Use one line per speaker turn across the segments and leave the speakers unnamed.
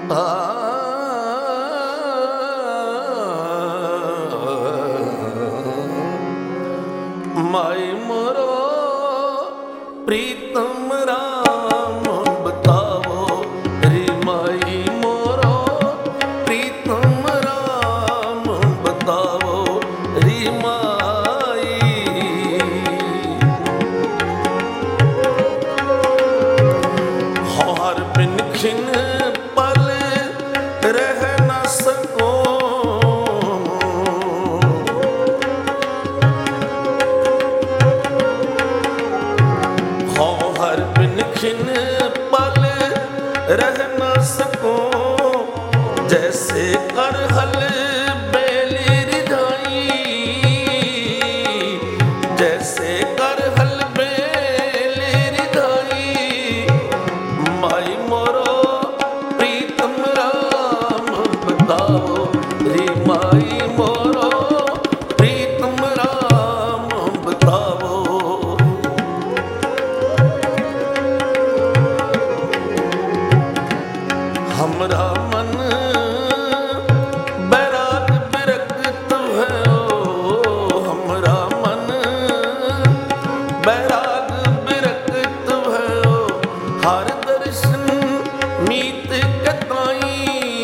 माई मोरो प्रीतम राम बताओ रे माई मोरो प्रीतम राम बताओ रे माई। हर बिन खिन पल रह न सको खिन पल रह न सको जैसे अरहल बेली रिझाई, जैसे अरहल बेली रिझाई। माई मोरो प्रीतम राम बताओ रे माई मोरो प्रीतम राम बताओ। हमरा मन बैराग बिरक्त है ओ, हमरा मन बैराग बिरक्त है ओ। हर दर्शन मीत कताई,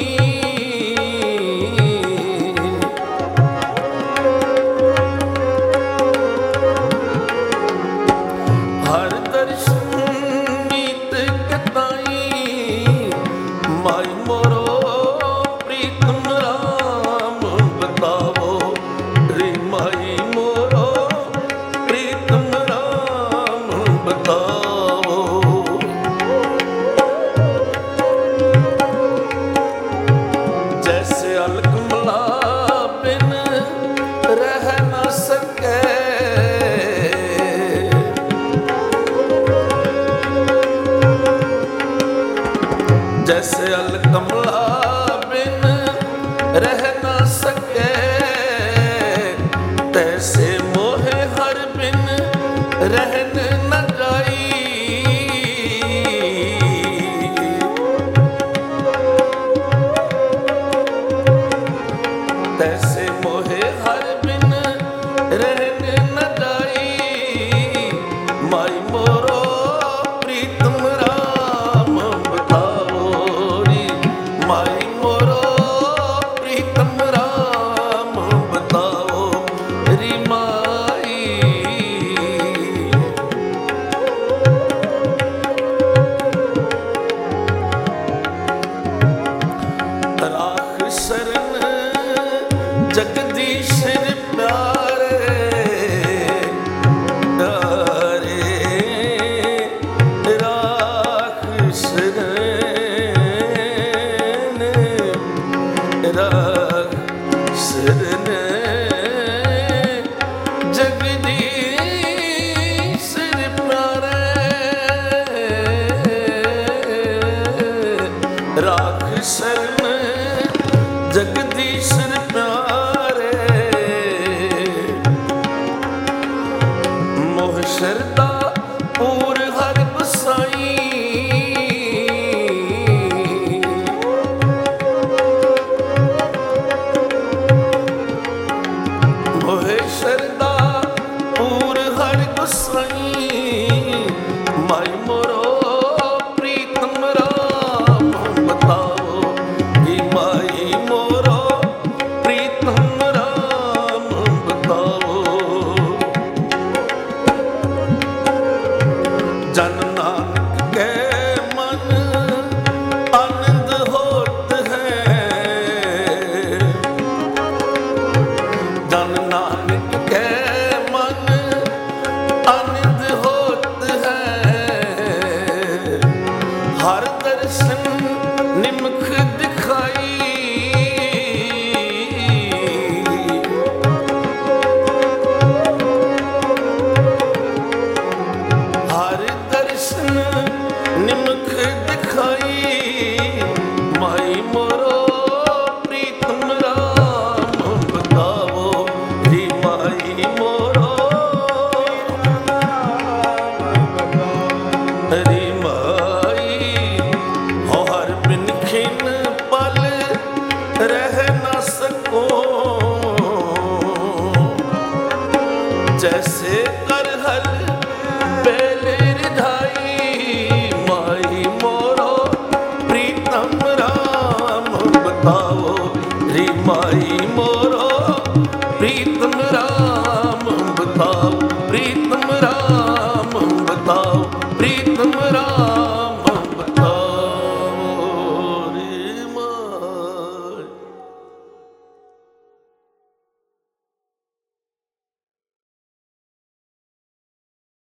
हर दर्शन मीत कताई। माई मोरो प्रीतम राम बताओ रे माई मोरो प्रीतम राम बताओ। जैसे अलकमला बिन रह न सके, जैसे अलकमला बिन रह न सके तैसे मोहे हर बिन रहन न जाई। तैसे मोहे हर बिन रहन न जाई। माई मोरो प्रीतम राम बताओ रे माई मोरो प्रीतम राम बताओ रे माई। राख शरण जगदीश प्यारे प्यारे राख शरण राख शरण जगदीश प्यारे राख शरण जगदीश प्यारे। मोह शरदा पूर हर गुसाई, मोह शरदा पूर हर गुसाई। माई मोरो प्रीतम राम बताओ कि माई मोरो प्रीतम राम बताओ। जन नानक के मन आनंद होत है, जन नानक के मन आनंद होत है। हर दर्शन